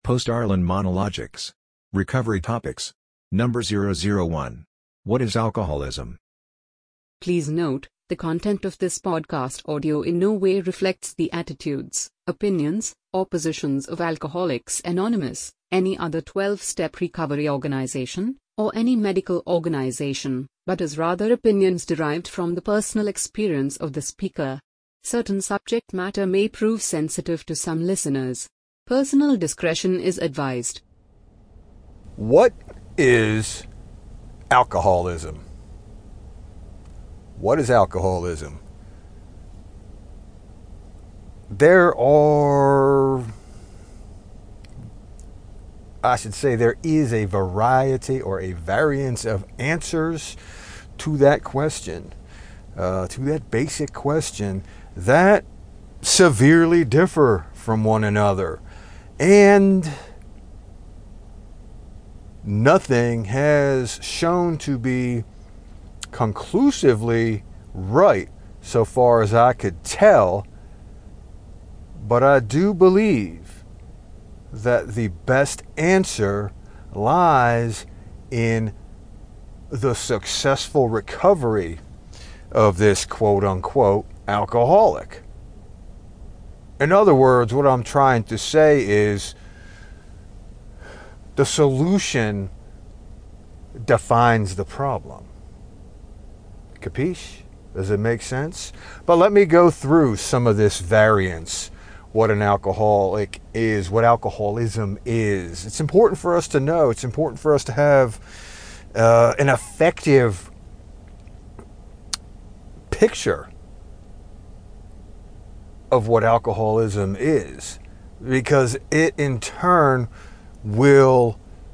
Post-Arlen Monologics. Recovery Topics. Number 001. What is alcoholism? Please note, the content of this podcast audio in no way reflects the attitudes, opinions, or positions of Alcoholics Anonymous, any other 12-step recovery organization, or any medical organization, but is rather opinions derived from the personal experience of the speaker. Certain subject matter may prove sensitive to some listeners. Personal discretion is advised. What is alcoholism? What is alcoholism? There is a variety or a variance of answers to that question, to that basic question, that severely differ from one another. And nothing has shown to be conclusively right so far as I could tell, but I do believe that the best answer lies in the successful recovery of this quote-unquote alcoholic. In other words, what I'm trying to say is the solution defines the problem. Capiche? Does it make sense? But let me go through some of this variance, what an alcoholic is, what alcoholism is. It's important for us to know. It's important for us to have an effective picture of what alcoholism is, because it in turn will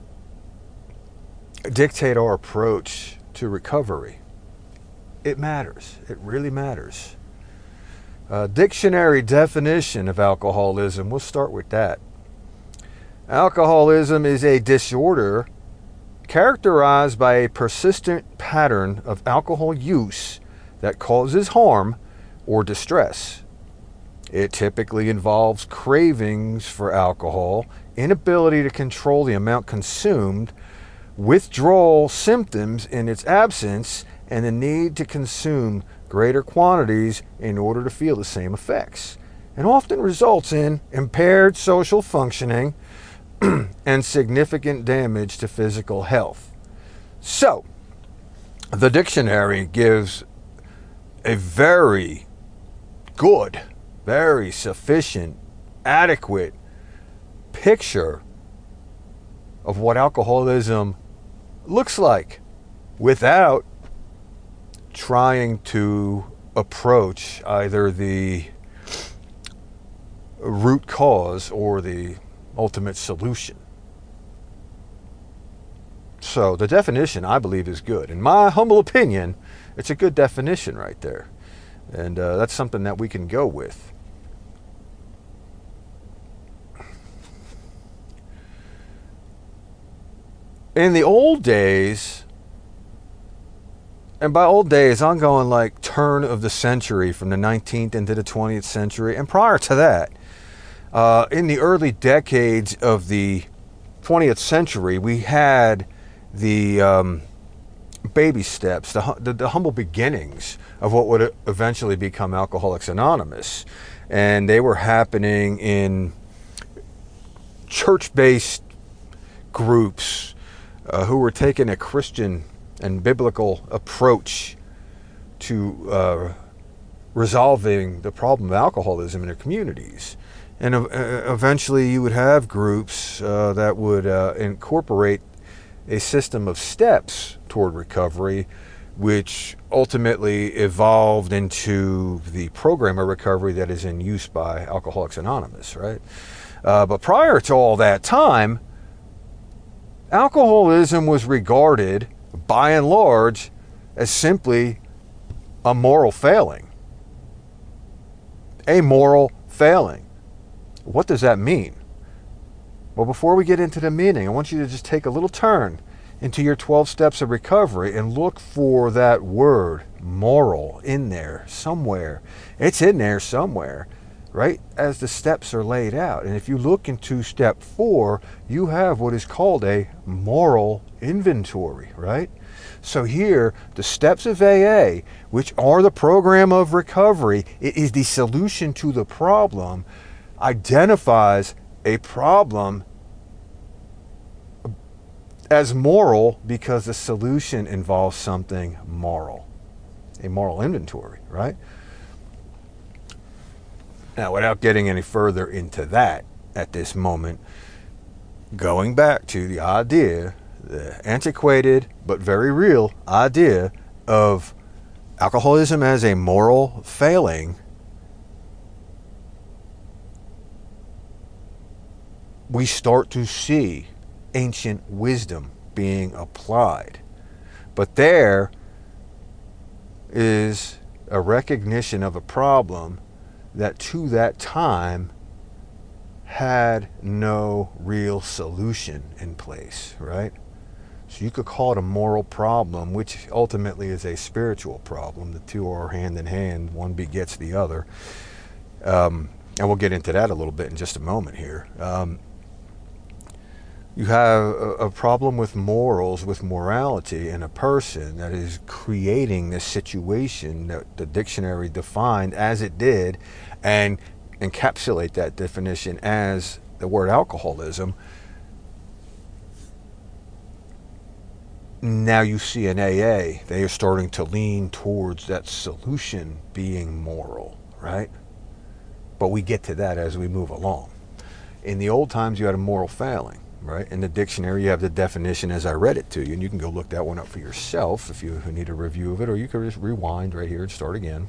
dictate our approach to recovery. It matters. It really matters. Dictionary definition of alcoholism. We'll start with that. Alcoholism is a disorder characterized by a persistent pattern of alcohol use that causes harm or distress. It typically involves cravings for alcohol, inability to control the amount consumed, withdrawal symptoms in its absence, and the need to consume greater quantities in order to feel the same effects, and often results in impaired social functioning and significant damage to physical health. So, the dictionary gives a very good, very sufficient, adequate picture of what alcoholism looks like without trying to approach either the root cause or the ultimate solution. So the definition, I believe, is good. In my humble opinion, it's a good definition right there. And that's something that we can go with. In the old days, and by old days, I'm going like turn of the century, from the 19th into the 20th century. And prior to that, in the early decades of the 20th century, we had the baby steps, the humble beginnings of what would eventually become Alcoholics Anonymous. And they were happening in church-based groups who were taking a Christian and biblical approach to resolving the problem of alcoholism in their communities. And eventually you would have groups that would incorporate a system of steps toward recovery, which ultimately evolved into the program of recovery that is in use by Alcoholics Anonymous, right? But prior to all that time, alcoholism was regarded, by and large, as simply a moral failing. A moral failing. What does that mean? Well, before we get into the meaning, I want you to just take a little turn into your 12 steps of recovery and look for that word, moral, in there somewhere. It's in there somewhere, right as the steps are laid out. And if you look into step 4, you have what is called a moral inventory, right? So here, the steps of AA, which are the program of recovery, it is the solution to the problem, identifies a problem as moral because the solution involves something moral, a moral inventory, right? Now, without getting any further into that at this moment, going back to the idea, the antiquated but very real idea of alcoholism as a moral failing, we start to see ancient wisdom being applied. But there is a recognition of a problem that to that time had no real solution in place, right? So you could call it a moral problem, which ultimately is a spiritual problem. The two are hand in hand, one begets the other. And we'll get into that a little bit in just a moment here. You have a problem with morals, with morality in a person that is creating this situation that the dictionary defined as it did and encapsulate that definition as the word alcoholism. Now you see in AA, they are starting to lean towards that solution being moral, right? But we get to that as we move along. In the old times, you had a moral failing. Right? In the dictionary, you have the definition as I read it to you, and you can go look that one up for yourself if you need a review of it, or you can just rewind right here and start again.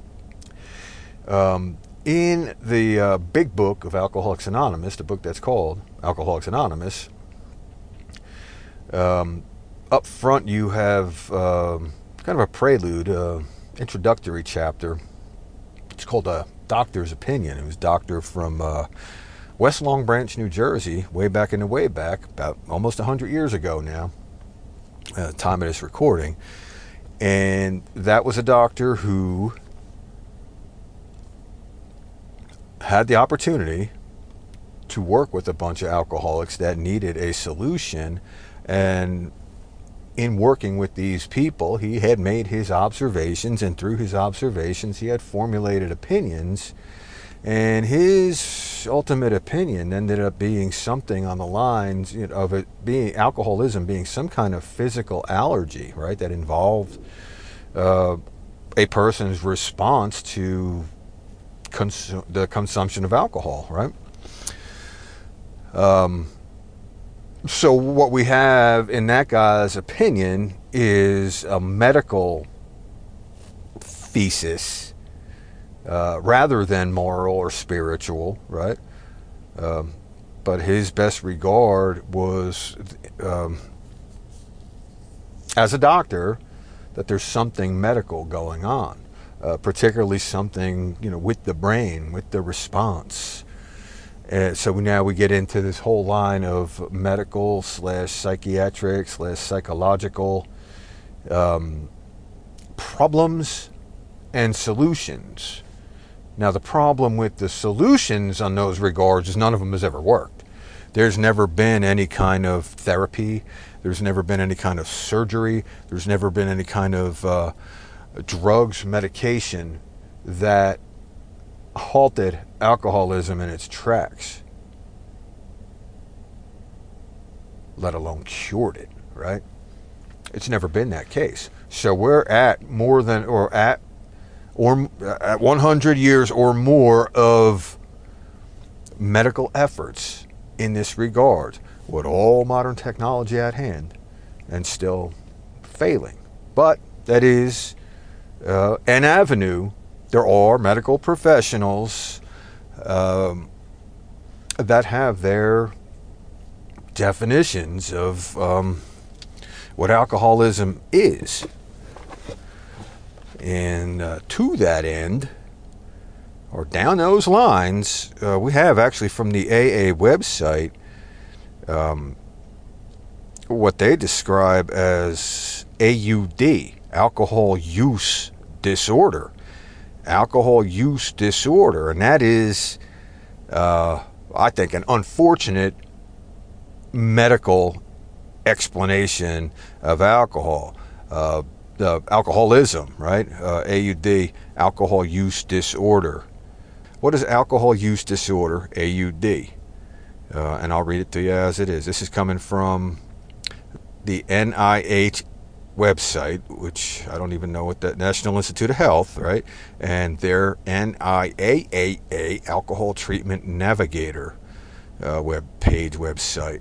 In the big book of Alcoholics Anonymous, the book that's called Alcoholics Anonymous, up front you have kind of a prelude, introductory chapter. It's called A Doctor's Opinion. It was a doctor from West Long Branch, New Jersey, way back, about almost 100 years ago now, time of this recording. And that was a doctor who had the opportunity to work with a bunch of alcoholics that needed a solution. And in working with these people, he had made his observations, and through his observations, he had formulated opinions. And his ultimate opinion ended up being something on the lines of it being alcoholism being some kind of physical allergy, right? That involved a person's response to the consumption of alcohol, right? So what we have in that guy's opinion is a medical thesis, rather than moral or spiritual, right? But his best regard was, as a doctor, that there's something medical going on, particularly something, with the brain, with the response. So now we get into this whole line of medical / psychiatric / psychological problems and solutions. Now, the problem with the solutions on those regards is none of them has ever worked. There's never been any kind of therapy. There's never been any kind of surgery. There's never been any kind of drugs, medication that halted alcoholism in its tracks, let alone cured it, right? It's never been that case. So we're at 100 years or more of medical efforts in this regard, with all modern technology at hand, and still failing. But that is an avenue. There are medical professionals that have their definitions of what alcoholism is. And to that end, or down those lines, we have actually from the AA website what they describe as AUD, alcohol use disorder. alcohol use disorder, and that is, I think, an unfortunate medical explanation of alcohol. Alcoholism, right? AUD, alcohol use disorder. What is alcohol use disorder, AUD? And I'll read it to you as it is. This is coming from the NIH website, which I don't even know what the National Institute of Health, right? And their NIAAA Alcohol Treatment Navigator website.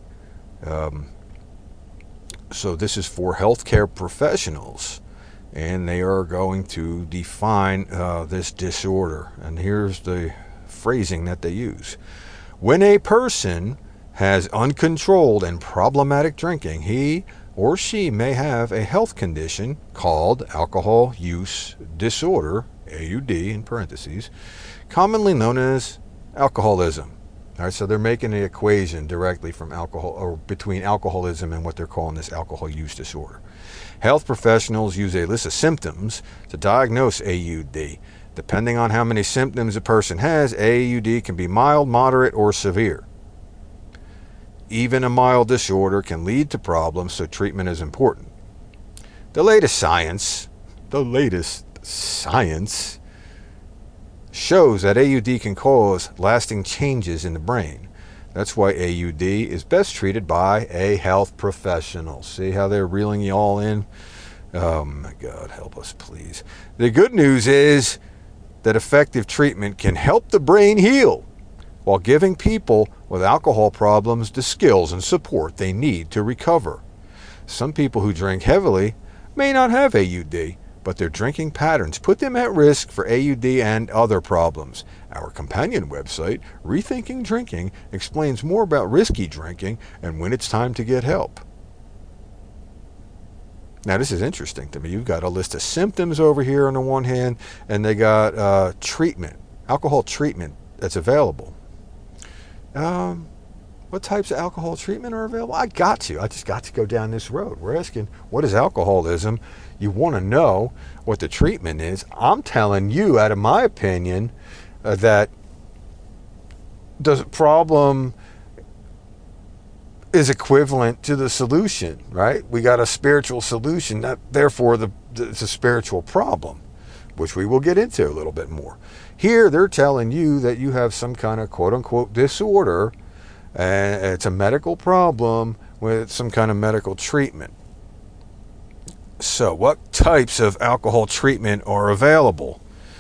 So this is for healthcare professionals, and they are going to define this disorder. And here's the phrasing that they use. When a person has uncontrolled and problematic drinking, he or she may have a health condition called alcohol use disorder, AUD in parentheses, commonly known as alcoholism. All right, so they're making the equation directly from alcohol, or between alcoholism and what they're calling this alcohol use disorder. Health professionals use a list of symptoms to diagnose AUD. Depending on how many symptoms a person has, AUD can be mild, moderate, or severe. Even a mild disorder can lead to problems, so treatment is important. The latest science shows that AUD can cause lasting changes in the brain. That's why AUD is best treated by a health professional. See how they're reeling you all in? Oh my God, help us please. The good news is that effective treatment can help the brain heal while giving people with alcohol problems the skills and support they need to recover. Some people who drink heavily may not have AUD, but their drinking patterns put them at risk for AUD and other problems. Our companion website, Rethinking Drinking, explains more about risky drinking and when it's time to get help. Now, this is interesting to me. You've got a list of symptoms over here on the one hand, and they got treatment, alcohol treatment that's available. What types of alcohol treatment are available? I just got to go down this road. We're asking, what is alcoholism? You want to know what the treatment is. I'm telling you, out of my opinion, that the problem is equivalent to the solution, right? We got a spiritual solution, therefore it's a spiritual problem, which we will get into a little bit more. Here, they're telling you that you have some kind of quote-unquote disorder, and it's a medical problem with some kind of medical treatment. So, what types of alcohol treatment are available?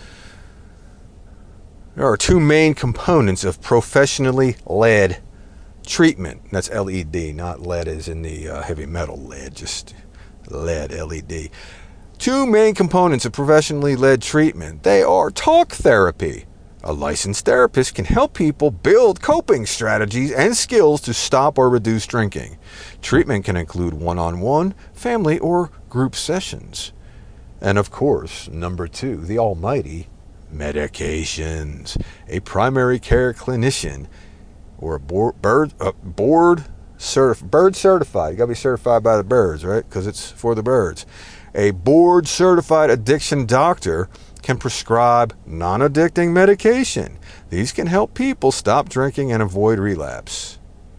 There are two main components of professionally led treatment. That's LED, not lead as in the heavy metal lead, just lead, LED. Two main components of professionally led treatment. They are talk therapy. A licensed therapist can help people build coping strategies and skills to stop or reduce drinking. Treatment can include one-on-one, family, or group sessions. And of course, number two, the almighty medications. A primary care clinician or a board certified. You got to be certified by the birds, right? Because it's for the birds. A board certified addiction doctor can prescribe non-addicting medication. These can help people stop drinking and avoid relapse.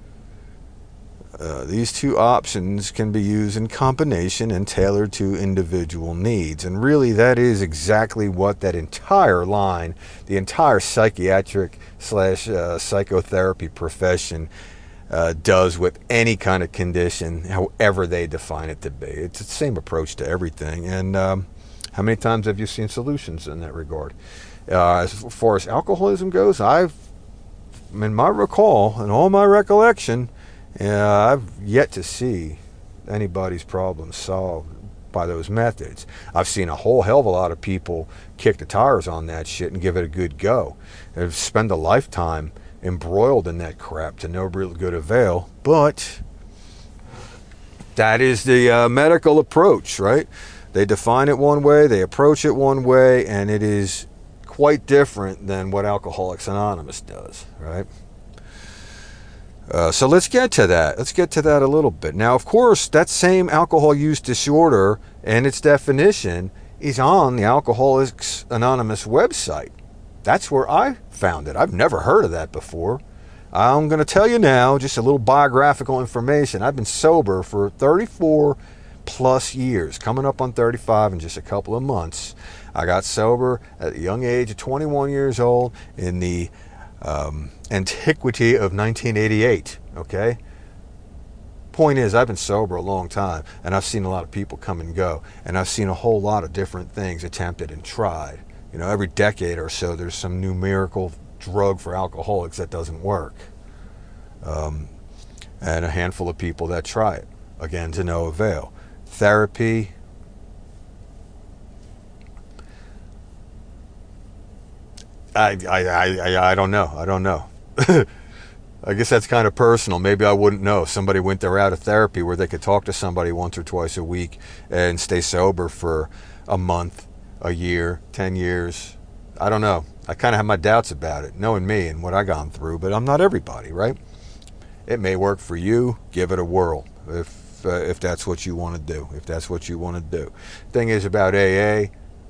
These two options can be used in combination and tailored to individual needs. And really, that is exactly what that entire line, the entire psychiatric / psychotherapy profession does with any kind of condition, however they define it to be. It's the same approach to everything. And how many times have you seen solutions in that regard? As far as alcoholism goes, in my recall and all my recollection, I've yet to see anybody's problems solved by those methods. I've seen a whole hell of a lot of people kick the tires on that shit and give it a good go. They've spent a lifetime embroiled in that crap to no real good avail. But that is the medical approach, right? They define it one way, they approach it one way, and it is quite different than what Alcoholics Anonymous does, right? So let's get to that. Let's get to that a little bit. Now, of course, that same alcohol use disorder and its definition is on the Alcoholics Anonymous website. That's where I found it. I've never heard of that before. I'm going to tell you now, just a little biographical information. I've been sober for 34 plus years, coming up on 35 in just a couple of months. I got sober at the young age of 21 years old in the antiquity of 1988, okay? Point is, I've been sober a long time, and I've seen a lot of people come and go, and I've seen a whole lot of different things attempted and tried. You know, every decade or so, there's some new miracle drug for alcoholics that doesn't work. And a handful of people that try it, again, to no avail. Therapy, I don't know. I don't know. I guess that's kind of personal. Maybe I wouldn't know. Somebody went their route of therapy where they could talk to somebody once or twice a week and stay sober for a month, a year, 10 years. I don't know. I kind of have my doubts about it, knowing me and what I've gone through, but I'm not everybody, right? It may work for you. Give it a whirl if that's what you want to do. If that's what you want to do. Thing is about AA,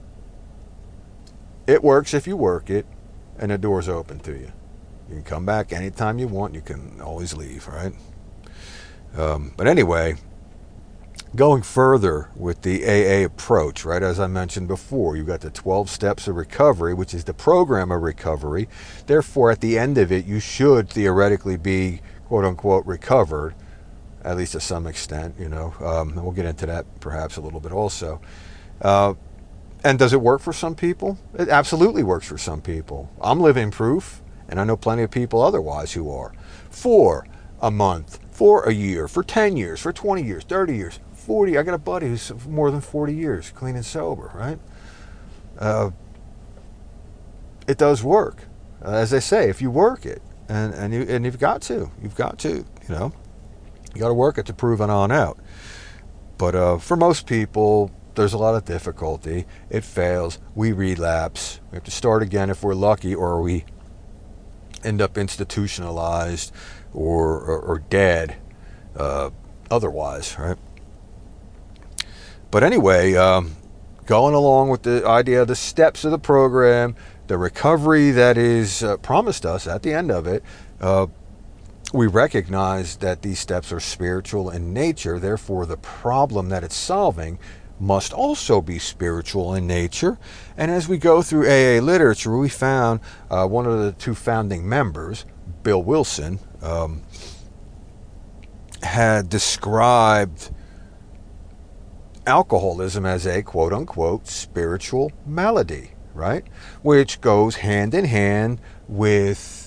it works if you work it, and the door's open to you. You can come back anytime you want. You can always leave, right? But anyway, going further with the AA approach, right, as I mentioned before, you've got the 12 steps of recovery, which is the program of recovery. Therefore, at the end of it, you should theoretically be, quote-unquote, recovered, at least to some extent, you know. And we'll get into that perhaps a little bit also. And does it work for some people? It absolutely works for some people. I'm living proof, and I know plenty of people otherwise who are. For a month, for a year, for 10 years, for 20 years, 30 years, 40. I got a buddy who's more than 40 years clean and sober, right? It does work. As they say, if you work it, and you've got to, you know. You got to work it to prove it on out. But for most people, there's a lot of difficulty. It fails. We relapse. We have to start again if we're lucky, or we end up institutionalized or dead otherwise, right? But anyway, going along with the idea of the steps of the program, the recovery that is promised us at the end of it, we recognize that these steps are spiritual in nature. Therefore, the problem that it's solving must also be spiritual in nature. And as we go through AA literature, we found one of the two founding members, Bill Wilson, had described alcoholism as a quote-unquote spiritual malady, right? Which goes hand in hand with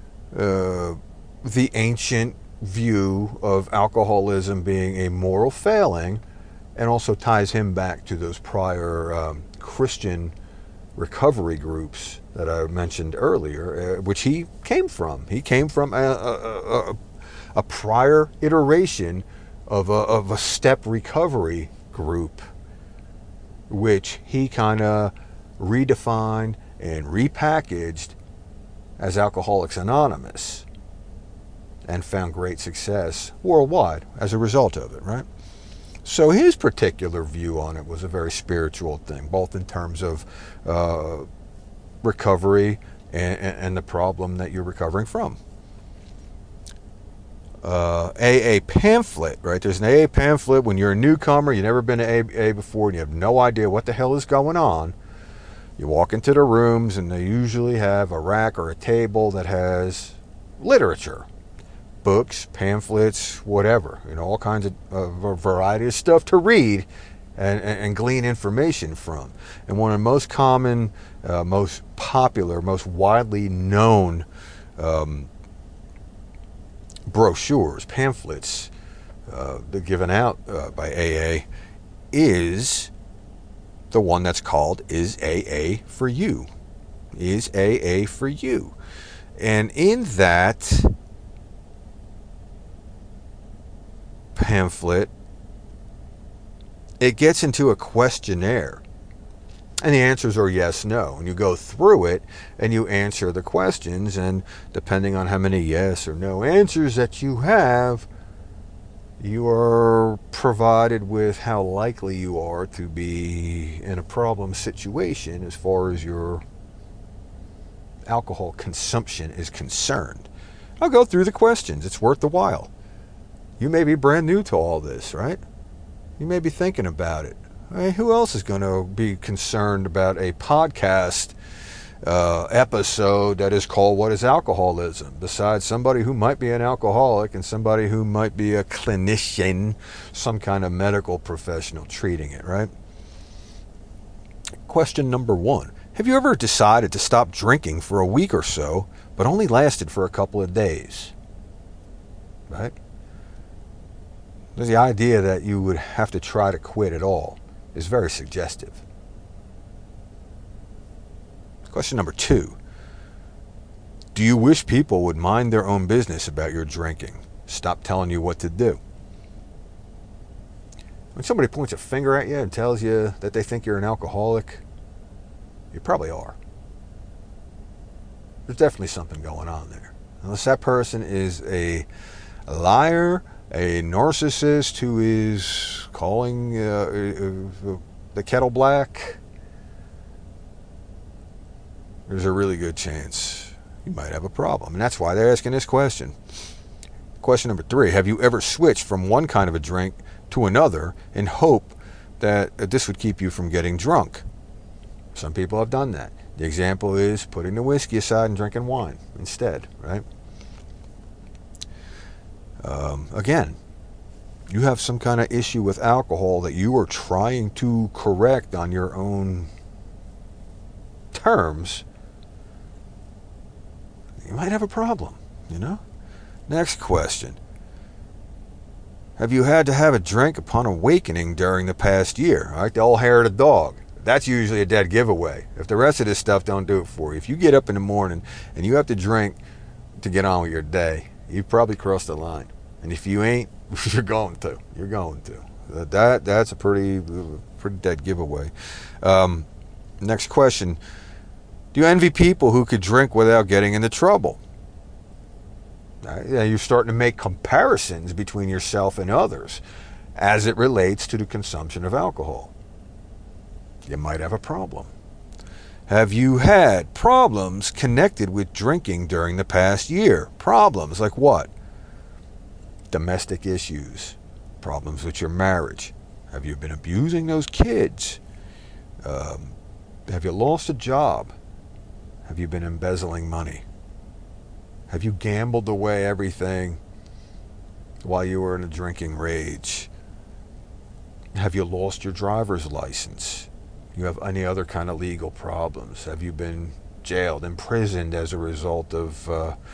the ancient view of alcoholism being a moral failing, and also ties him back to those prior Christian recovery groups that I mentioned earlier, which he came from. He came from a prior iteration of a step recovery group, which he kind of redefined and repackaged as Alcoholics Anonymous, and found great success worldwide as a result of it, right? So his particular view on it was a very spiritual thing, both in terms of recovery and the problem that you're recovering from. AA pamphlet, right? There's an AA pamphlet when you're a newcomer, you've never been to AA before, and you have no idea what the hell is going on. You walk into the rooms, and they usually have a rack or a table that has literature. Books, pamphlets, whatever, you know, all kinds of a variety of stuff to read and glean information from. And one of the most common, most popular, most widely known brochures, pamphlets that are given out by AA is the one that's called Is AA for You? Is AA for You? And in that pamphlet, it gets into a questionnaire, and the answers are yes, no, and you go through it and you answer the questions, and depending on how many yes or no answers that you have, You are provided with how likely you are to be in a problem situation as far as your alcohol consumption is concerned. I'll go through the questions. It's worth the while. You may be brand new to all this, right? You may be thinking about it. Who else is going to be concerned about a podcast episode that is called What is Alcoholism, besides somebody who might be an alcoholic and somebody who might be a clinician, some kind of medical professional treating it, right? Question number 1. Have you ever decided to stop drinking for a week or so, but only lasted for a couple of days? Right? The idea that you would have to try to quit at all is very suggestive. Question number 2. Do you wish people would mind their own business about your drinking? Stop telling you what to do. When somebody points a finger at you and tells you that they think you're an alcoholic, you probably are. There's definitely something going on there. Unless that person is a liar, a narcissist who is calling the kettle black, there's a really good chance you might have a problem. And that's why they're asking this question. Question number 3. Have you ever switched from one kind of a drink to another in hope that this would keep you from getting drunk? Some people have done that. The example is putting the whiskey aside and drinking wine instead, right? Again, you have some kind of issue with alcohol that you are trying to correct on your own terms. You might have a problem, you know? Next question. Have you had to have a drink upon awakening during the past year? All right, the old hair of the dog. That's usually a dead giveaway. If the rest of this stuff don't do it for you. If you get up in the morning and you have to drink to get on with your day, you've probably crossed the line. And if you ain't, you're going to. You're going to. That's a pretty dead giveaway. Next question. Do you envy people who could drink without getting into trouble? You're starting to make comparisons between yourself and others as it relates to the consumption of alcohol. You might have a problem. Have you had problems connected with drinking during the past year? Problems like what? Domestic issues. Problems with your marriage. Have you been abusing those kids? Have you lost a job? Have you been embezzling money? Have you gambled away everything while you were in a drinking rage? Have you lost your driver's license? You have any other kind of legal problems? Have you been jailed, imprisoned as a result of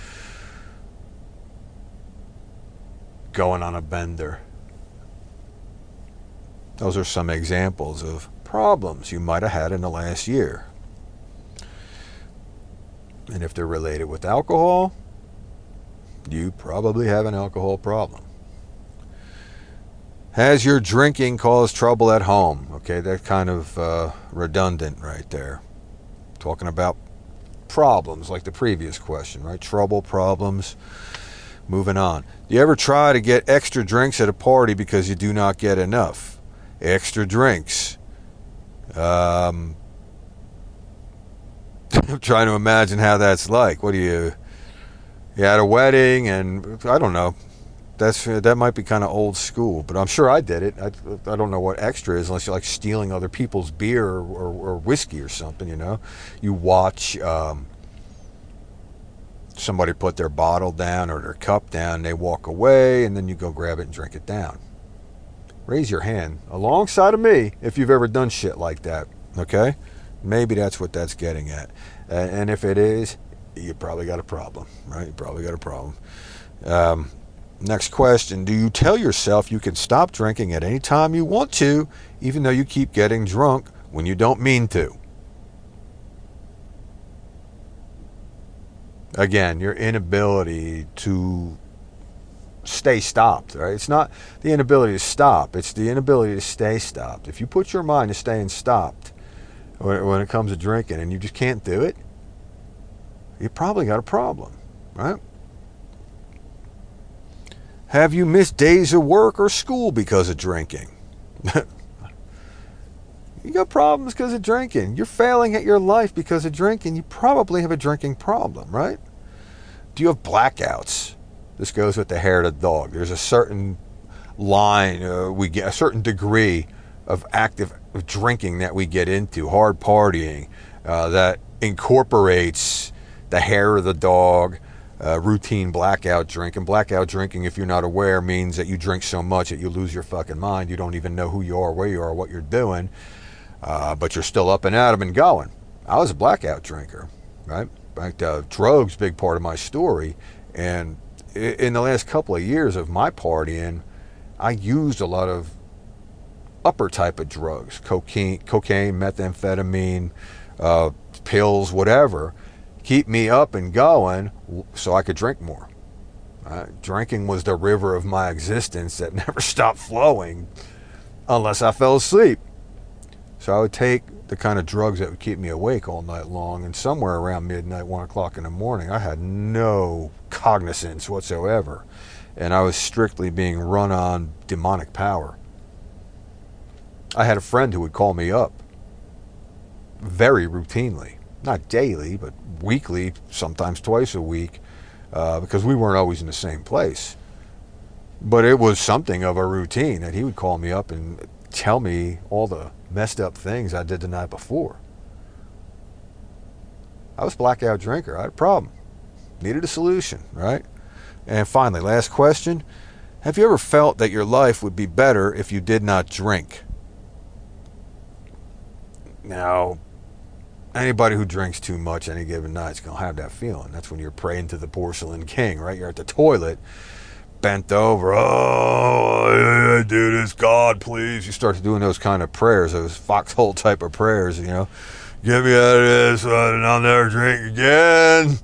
going on a bender? Those are some examples of problems you might have had in the last year. And if they're related with alcohol, you probably have an alcohol problem. Has your drinking caused trouble at home? Okay, that's kind of redundant right there. Talking about problems like the previous question, right? Trouble, problems. Moving on. Do you ever try to get extra drinks at a party because you do not get enough? Extra drinks. I'm trying to imagine how that's like. What do you at a wedding and I don't know. That might be kind of old school, but I'm sure I did it. I don't know what extra is unless you're like stealing other people's beer or whiskey or something, you know. You watch somebody put their bottle down or their cup down, they walk away, and then you go grab it and drink it down. Raise your hand alongside of me if you've ever done shit like that, okay? Maybe that's what that's getting at. And if it is, you probably got a problem, right? You probably got a problem. Next question. Do you tell yourself you can stop drinking at any time you want to, even though you keep getting drunk when you don't mean to? Again, your inability to stay stopped, right? It's not the inability to stop. It's the inability to stay stopped. If you put your mind to staying stopped when it comes to drinking and you just can't do it, you probably got a problem, right? Have you missed days of work or school because of drinking? You got problems because of drinking. You're failing at your life because of drinking. You probably have a drinking problem, right? Do you have blackouts? This goes with the hair of the dog. There's a certain line, we get a certain degree of active drinking that we get into, hard partying, that incorporates the hair of the dog, routine blackout drinking. Blackout drinking, if you're not aware, means that you drink so much that you lose your fucking mind. You don't even know who you are, where you are, what you're doing. But you're still up and at 'em and going. I was a blackout drinker, right? In fact, drugs, big part of my story. And in the last couple of years of my partying, I used a lot of upper type of drugs, cocaine, methamphetamine, pills, whatever, keep me up and going so I could drink more. Drinking was the river of my existence that never stopped flowing unless I fell asleep. So I would take the kind of drugs that would keep me awake all night long, and somewhere around midnight, 1 o'clock in the morning, I had no cognizance whatsoever, and I was strictly being run on demonic power. I had a friend who would call me up very routinely, not daily, but weekly, sometimes twice a week, because we weren't always in the same place. But it was something of a routine that he would call me up and tell me all the messed up things I did the night before. I was a blackout drinker. I had a problem. Needed a solution, right? And finally, last question. Have you ever felt that your life would be better if you did not drink? Now, anybody who drinks too much any given night is going to have that feeling. That's when you're praying to the porcelain king, right? You're at the toilet, bent over. Oh, do this, God, please. You start doing those kind of prayers, those foxhole type of prayers, you know. Get me out of this and I'll never drink again.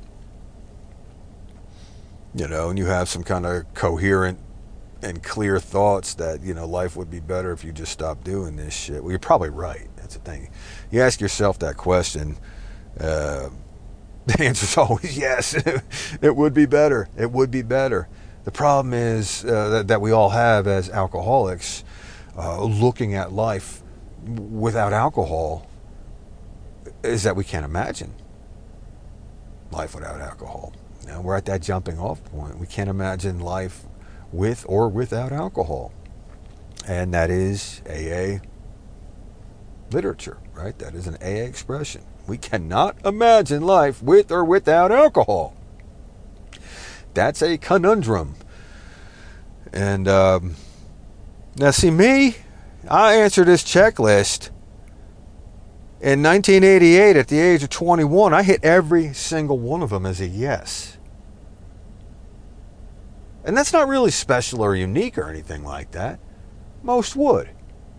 You know, and you have some kind of coherent and clear thoughts that, you know, life would be better if you just stopped doing this shit. Well, you're probably right. That's the thing. You ask yourself that question, the answer's always yes. It would be better. It would be better. The problem is that we all have as alcoholics, looking at life without alcohol, is that we can't imagine life without alcohol. Now, we're at that jumping off point. We can't imagine life with or without alcohol. And that is AA literature, right? That is an AA expression. We cannot imagine life with or without alcohol. That's a conundrum. And now see me, I answered this checklist in 1988 at the age of 21. I hit every single one of them as a yes. And that's not really special or unique or anything like that. Most would.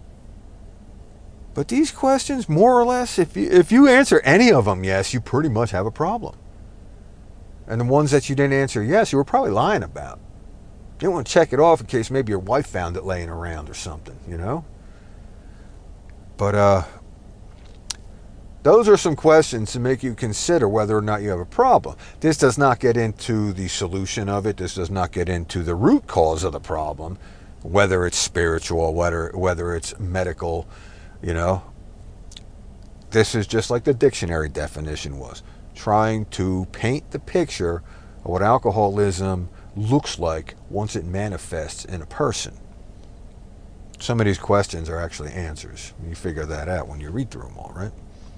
But these questions, more or less, if you answer any of them yes, you pretty much have a problem. And the ones that you didn't answer yes, you were probably lying about. You didn't want to check it off in case maybe your wife found it laying around or something, you know? But those are some questions to make you consider whether or not you have a problem. This does not get into the solution of it. This does not get into the root cause of the problem, whether it's spiritual, whether it's medical, you know. This is just like the dictionary definition was, trying to paint the picture of what alcoholism looks like once it manifests in a person. Some of these questions are actually answers. You figure that out when you read through them all, right?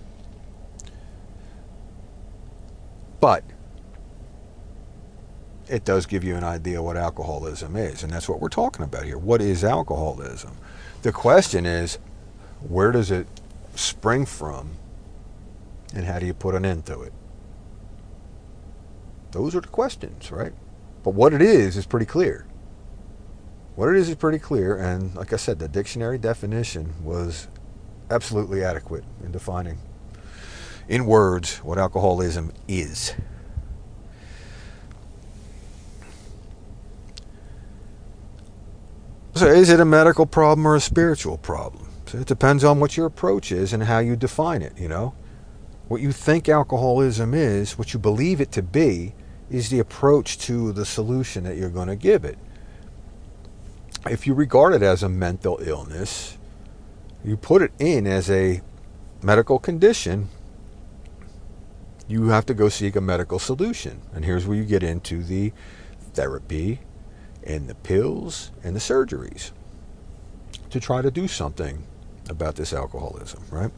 But it does give you an idea what alcoholism is, and that's what we're talking about here. What is alcoholism? The question is, where does it spring from, and how do you put an end to it? Those are the questions, right? But what it is pretty clear. What it is pretty clear, and like I said, the dictionary definition was absolutely adequate in defining in words what alcoholism is. So is it a medical problem or a spiritual problem? So it depends on what your approach is and how you define it, you know. What you think alcoholism is, what you believe it to be, is the approach to the solution that you're going to give it. if you regard it as a mental illness, you put it in as a medical condition, you have to go seek a medical solution. And here's where you get into the therapy and the pills and the surgeries to try to do something about this alcoholism, right?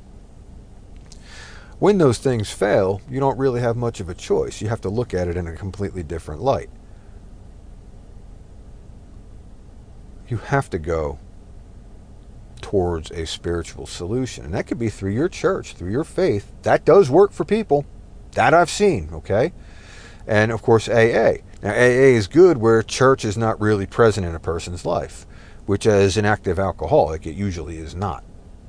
When those things fail, you don't really have much of a choice. You have to look at it in a completely different light. You have to go towards a spiritual solution. And that could be through your church, through your faith. That does work for people. That I've seen, okay? And of course, AA. Now, AA is good where church is not really present in a person's life, which as an active alcoholic, it usually is not.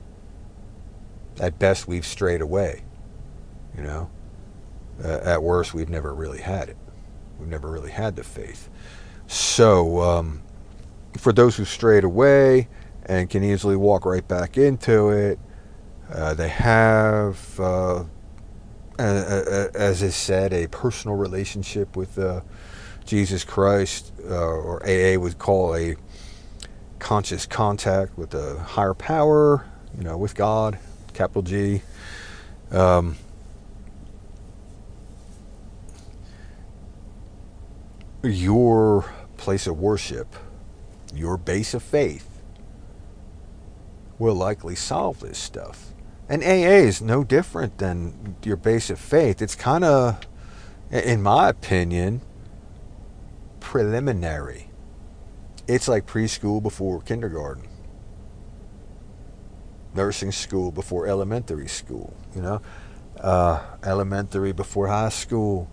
At best, we've strayed away, you know? At worst, we've never really had it. We've never really had the faith. So, for those who strayed away and can easily walk right back into it, they have, as is said, a personal relationship with Jesus Christ, or AA would call a conscious contact with a higher power, you know, with God, capital G. Your place of worship, your base of faith, will likely solve this stuff. And AA is no different than your base of faith. It's kind of, in my opinion, preliminary. It's like preschool before kindergarten. Nursing school before elementary school, you know? Elementary before high school.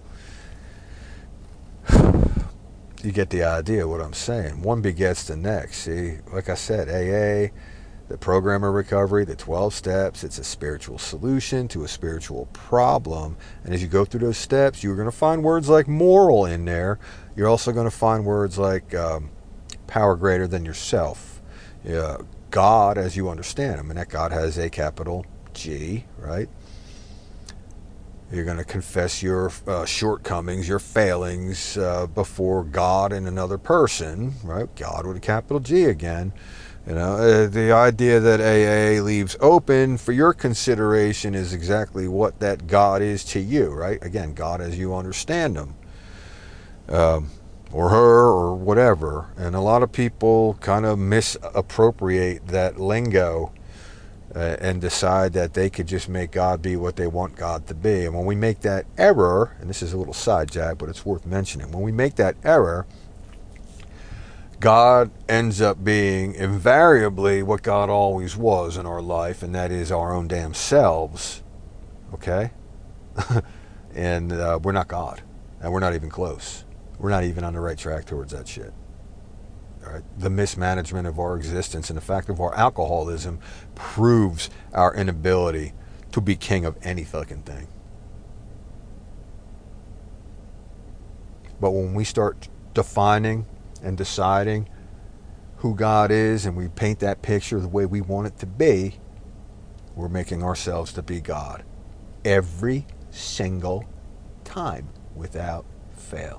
You get the idea of what I'm saying. One begets the next. See, like I said, AA, the program of recovery, the 12 steps, it's a spiritual solution to a spiritual problem. And as you go through those steps, you're going to find words like moral in there. You're also going to find words like power greater than yourself. God, as you understand him, and that God has a capital G, right? You're going to confess your shortcomings, your failings before God and another person, right? God with a capital G again. You know, the idea that AA leaves open for your consideration is exactly what that God is to you, right? Again, God as you understand him, or her, or whatever. And a lot of people kind of misappropriate that lingo and decide that they could just make God be what they want God to be. And when we make that error, and this is a little side jab, but it's worth mentioning, when we make that error, God ends up being invariably what God always was in our life, and that is our own damn selves, okay? And we're not God, and we're not even close. We're not even on the right track towards that shit. All right? The mismanagement of our existence and the fact of our alcoholism proves our inability to be king of any fucking thing. But when we start defining and deciding who God is, and we paint that picture the way we want it to be, we're making ourselves to be God. Every single time, without fail.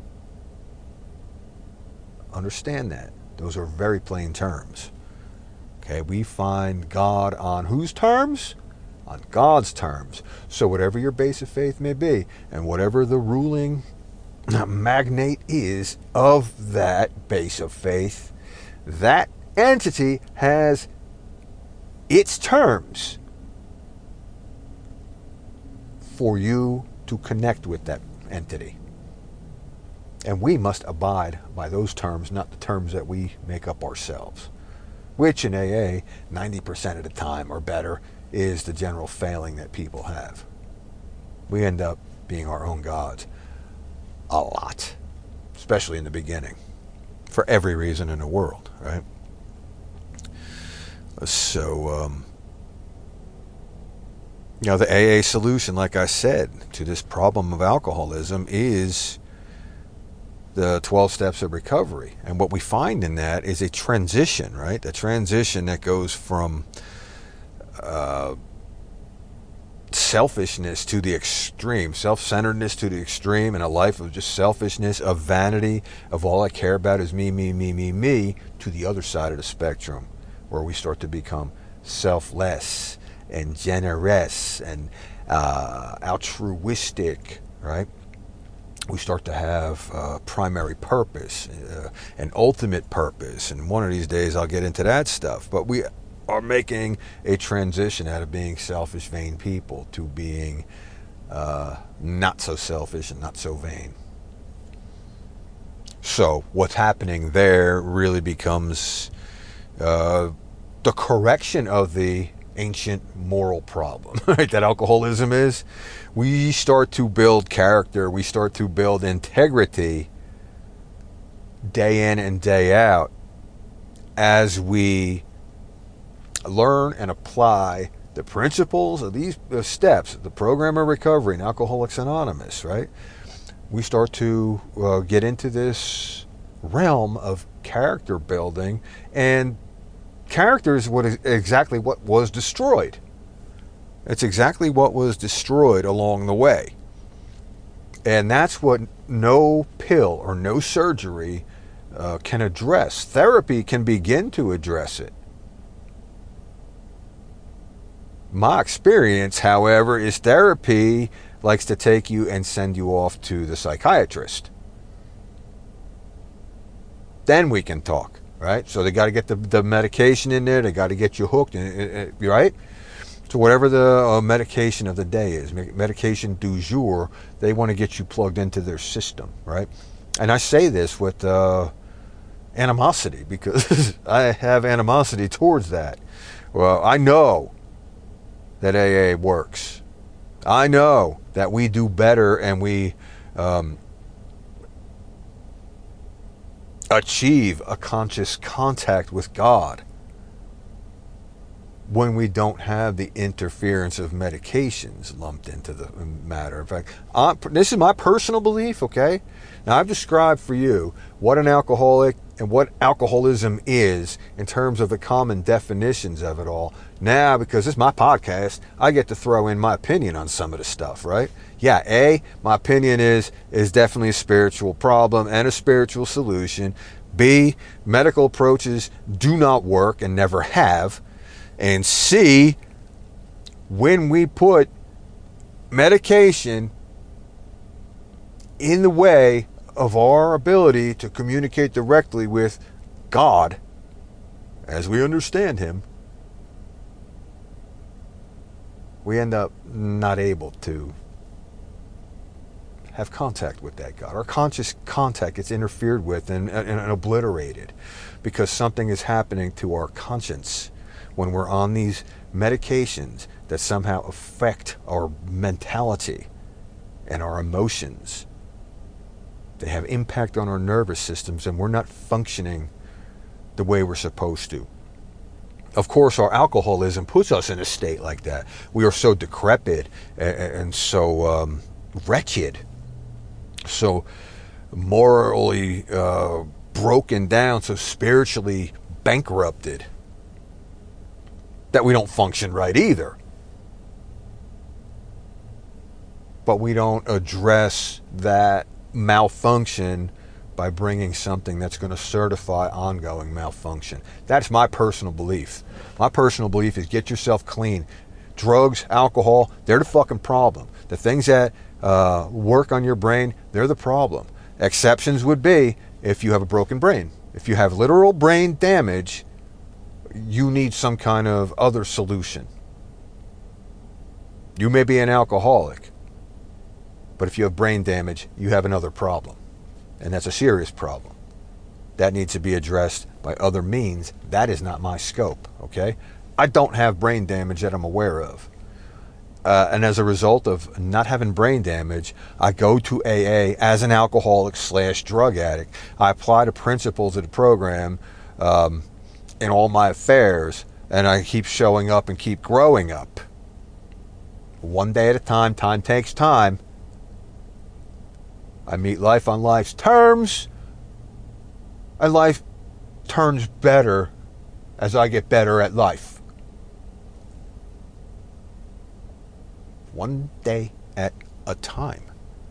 Understand that. Those are very plain terms. Okay, we find God on whose terms? On God's terms. So whatever your base of faith may be, and whatever the ruling magnate is of that base of faith, that entity has its terms for you to connect with that entity. And we must abide by those terms, not the terms that we make up ourselves, which in AA, 90% of the time or better, is the general failing that people have. We end up being our own gods. A lot, especially in the beginning, for every reason in the world, right? So, you know, the AA solution, like I said, to this problem of alcoholism is the 12 steps of recovery. And what we find in that is a transition, right? The transition that goes from selfishness to the extreme, self-centeredness to the extreme, and a life of just selfishness, of vanity, of all I care about is me, me, me, me, me, to the other side of the spectrum, where we start to become selfless and generous and altruistic, right? We start to have primary purpose, an ultimate purpose, and one of these days I'll get into that stuff. But we are making a transition out of being selfish, vain people to being not so selfish and not so vain. So what's happening there really becomes the correction of the ancient moral problem, right, that alcoholism is. We start to build character, we start to build integrity day in and day out as we learn and apply the principles of these steps, the program of recovery in Alcoholics Anonymous, right? We start to get into this realm of character building, and character is exactly what was destroyed. It's exactly what was destroyed along the way. And that's what no pill or no surgery can address. Therapy can begin to address it. My experience, however, is therapy likes to take you and send you off to the psychiatrist. Then we can talk, right? So they got to get the medication in there. They got to get you hooked, right? So whatever the medication of the day is, medication du jour, they want to get you plugged into their system, right? And I say this with animosity because I have animosity towards that. Well, I know that AA works. I know that we do better and we achieve a conscious contact with God when we don't have the interference of medications lumped into the matter. In fact, this is my personal belief, okay? Now, I've described for you what an alcoholic and what alcoholism is in terms of the common definitions of it all. Now, because this is my podcast, I get to throw in my opinion on some of the stuff, right? Yeah, A, my opinion is definitely a spiritual problem and a spiritual solution. B, medical approaches do not work and never have. And C, when we put medication in the way of our ability to communicate directly with God, as we understand Him, we end up not able to have contact with that God. Our conscious contact gets interfered with and obliterated because something is happening to our conscience when we're on these medications that somehow affect our mentality and our emotions. They have impact on our nervous systems and we're not functioning the way we're supposed to. Of course, our alcoholism puts us in a state like that. We are so decrepit and so wretched, so morally broken down, so spiritually bankrupted, that we don't function right either. But we don't address that malfunction by bringing something that's going to certify ongoing malfunction. That's my personal belief. My personal belief is get yourself clean. Drugs, alcohol, they're the fucking problem. The things that work on your brain, they're the problem. Exceptions would be if you have a broken brain. If you have literal brain damage, you need some kind of other solution. You may be an alcoholic, but if you have brain damage, you have another problem. And that's a serious problem. That needs to be addressed by other means. That is not my scope, okay? I don't have brain damage that I'm aware of. And as a result of not having brain damage, I go to AA as an alcoholic / drug addict. I apply the principles of the program in all my affairs, and I keep showing up and keep growing up. One day at a time. Time takes time. I meet life on life's terms, and life turns better as I get better at life. One day at a time.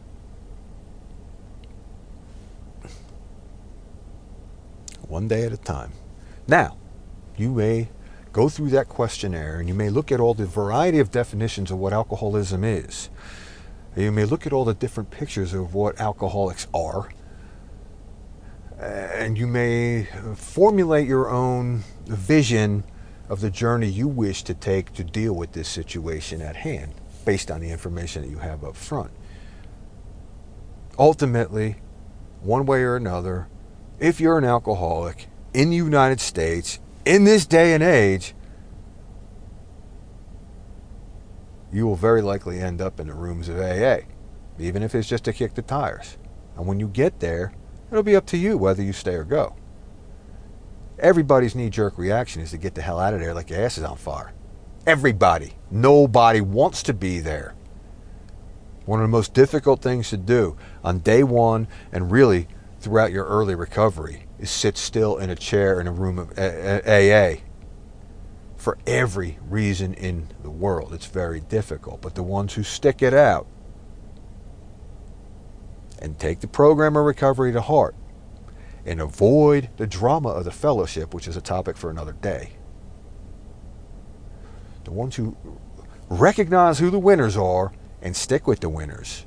One day at a time. Now, you may go through that questionnaire and you may look at all the variety of definitions of what alcoholism is. You may look at all the different pictures of what alcoholics are. And you may formulate your own vision of the journey you wish to take to deal with this situation at hand, based on the information that you have up front. Ultimately, one way or another, if you're an alcoholic in the United States, in this day and age, you will very likely end up in the rooms of AA, even if it's just to kick the tires. And when you get there, it'll be up to you whether you stay or go. Everybody's knee-jerk reaction is to get the hell out of there like your ass is on fire. Everybody. Nobody wants to be there. One of the most difficult things to do on day one and really throughout your early recovery is sit still in a chair in a room of AA. For every reason in the world, it's very difficult. But the ones who stick it out and take the program of recovery to heart and avoid the drama of the fellowship, which is a topic for another day. The ones who recognize who the winners are and stick with the winners.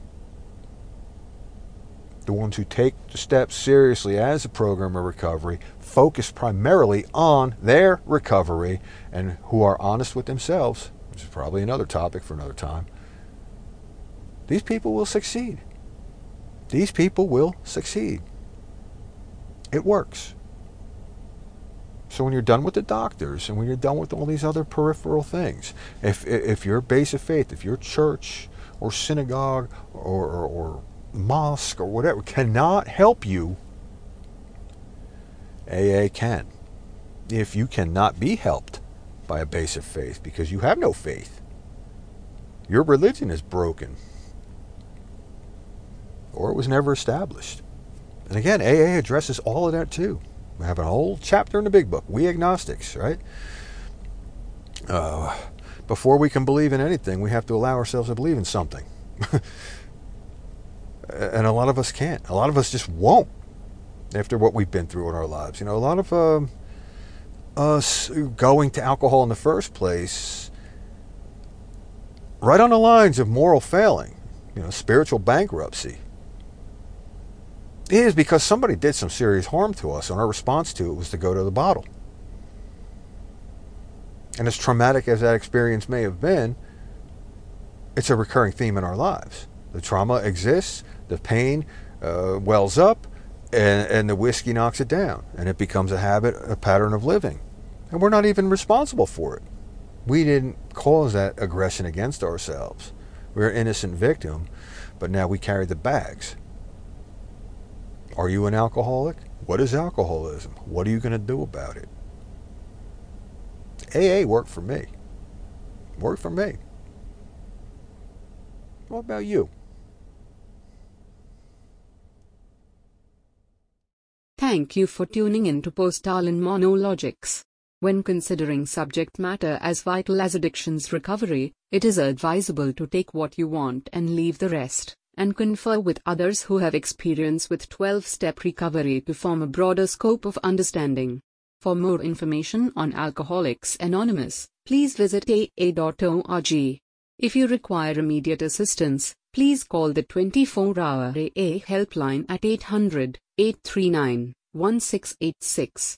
The ones who take the steps seriously as a program of recovery, focus primarily on their recovery, and who are honest with themselves, which is probably another topic for another time. These people will succeed. These people will succeed. It works. So when you're done with the doctors and when you're done with all these other peripheral things, if your base of faith, if your church or synagogue or mosque or whatever cannot help you, AA can. If you cannot be helped by a base of faith because you have no faith, your religion is broken or it was never established. And again, AA addresses all of that too. We have a whole chapter in the big book, We Agnostics, right? Before we can believe in anything, we have to allow ourselves to believe in something. And a lot of us can't. A lot of us just won't after what we've been through in our lives. You know, a lot of us going to alcohol in the first place, right on the lines of moral failing, spiritual bankruptcy, is because somebody did some serious harm to us, and our response to it was to go to the bottle. And as traumatic as that experience may have been, it's a recurring theme in our lives. The trauma exists, the pain wells up, and the whiskey knocks it down, and it becomes a habit, a pattern of living. And we're not even responsible for it. We didn't cause that aggression against ourselves. We're an innocent victim, but now we carry the bags. Are you an alcoholic? What is alcoholism? What are you going to do about it? AA worked for me. Worked for me. What about you? Thank you for tuning in to Postalen Monologics. When considering subject matter as vital as addictions recovery, it is advisable to take what you want and leave the rest, and confer with others who have experience with 12-step recovery to form a broader scope of understanding. For more information on Alcoholics Anonymous, please visit aa.org. If you require immediate assistance, please call the 24-hour AA helpline at 800-839-1686.